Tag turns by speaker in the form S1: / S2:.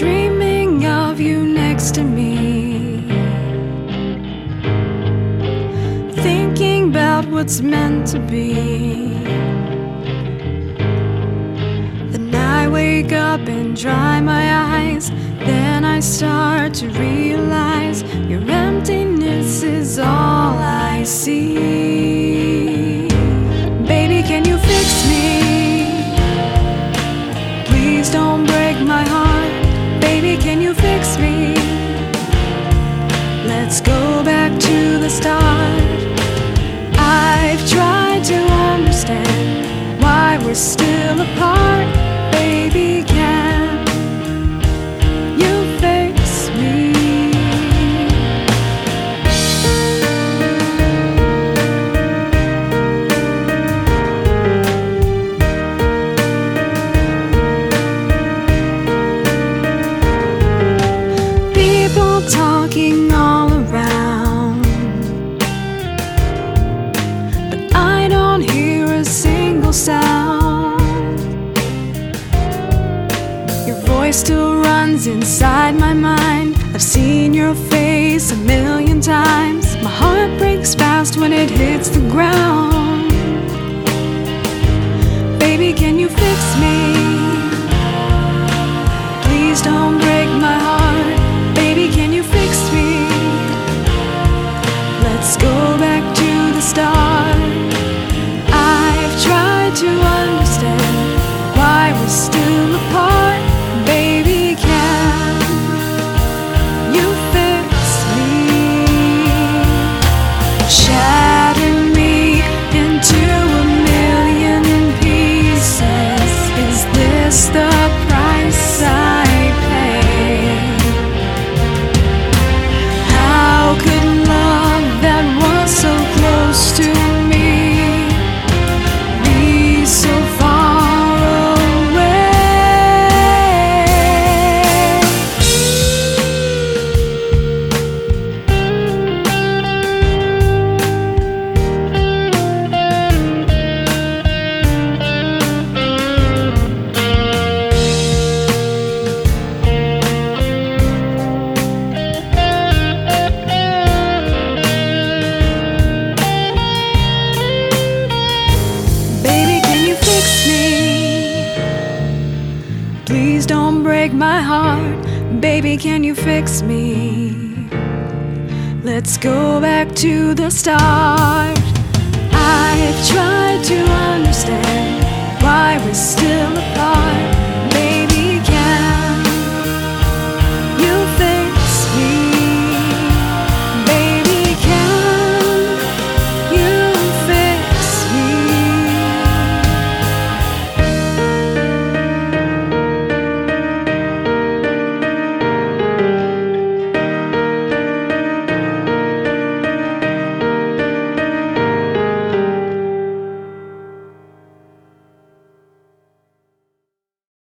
S1: dreaming of you next to me, thinking about what's meant to be. Then I wake up and dry my eyes, then I start to realize your emptiness is all I see. Baby, can you fix me? Please don't break my heart. Baby, can you fix me? Let's go back to the start. I've tried to understand why we're still apart. Baby, can you fix me? People talking all around, but I don't hear a single sound. Your voice still runs inside my mind. I've seen your face a million times. My heart breaks fast when it hits the ground. Baby, can you fix me? Please don't break my heart. Baby, can you fix me? Let's go back to the start. I've tried to understand why we're still apart. Baby, can you fix me? Shatter me into a million pieces. Is this the price I pay? How could love that was so close to me be so far away? Baby, can you fix me? Please don't break my heart. Baby, can you fix me? Let's go back to the start. I've tried to understand